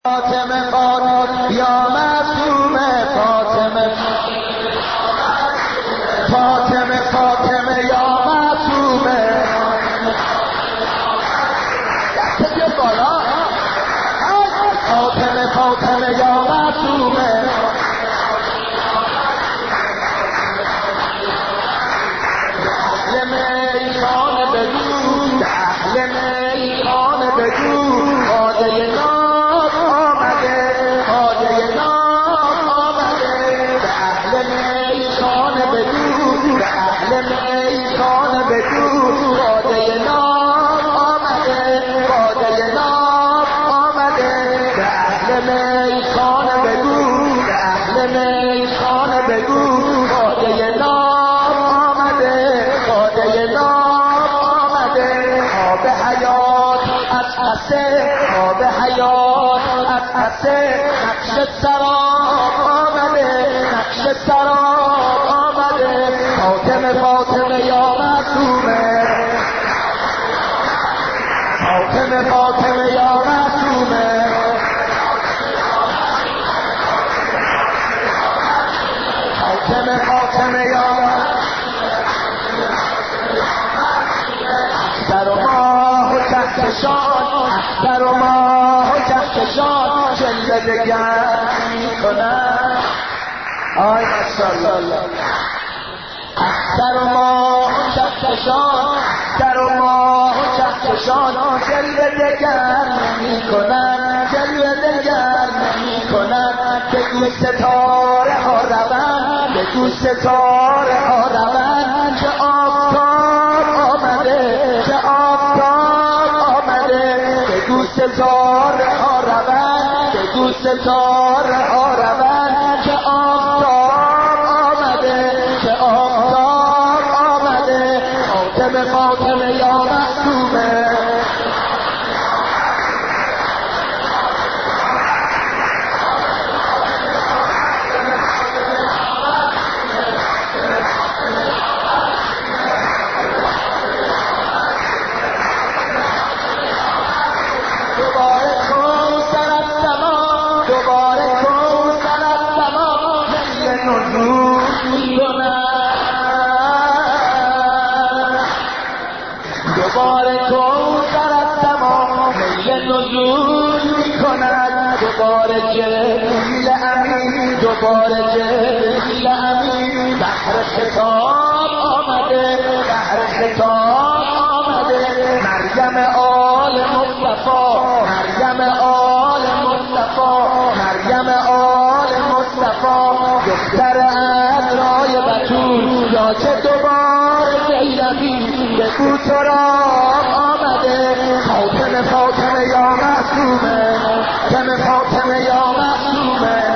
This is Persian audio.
فاطمه فاطمه یا معصومه فاطمه فاطمه فاطمه یا معصومه دست بیا بالا فاطمه فاطمه یا معصومه اهل میخانه بگو اهل میخانه بگو خواجه ناز آمده خواجه ناز آمده به اهل میخانه بگو به اهل میخانه بگو خواجه ناز آمده خواجه ناز آمده به اهل میخانه بگو به اهل میخانه بگو خواجه ناز آمده خواجه ناز آمده آب حیات از قصه آب حیات از قصه نقش سراب آمده نقش سراب آمده فاطمه فاطمه یا معصومه فاطمه فاطمه یا معصومه فاطمه فاطمه یا اختر و ماه و کهکشان اختر و ماه و کهکشان جلوه دگر میکنن آی ماشاءالله اختر و ماه و کهکشان اختر و ماه و کهکشان جلوه دگر میکنن جلوه دگر میکنن بگو ستاره ها روند بگو ستاره ها روند که آفتاب آمده که آفتاب آمده بگو ستاره ها روند بگو ستاره ها روند که آفتاب آمده که آفتاب آمده فاطمه فاطمه یا معصومه دوباره کوثر از تمام میل نزول میکند دوباره جلیل امین دوباره جلیل امین بحر خطاب آمده بحر خطاب آمده مریم آل مصطفی مریم آل مصطفی مریم آل مصطفی دختر عذرای بتول یا که دوباره زینبی بگو سراب آمده فاطمه فاطمه یا معصومه فاطمه فاطمه یا معصومه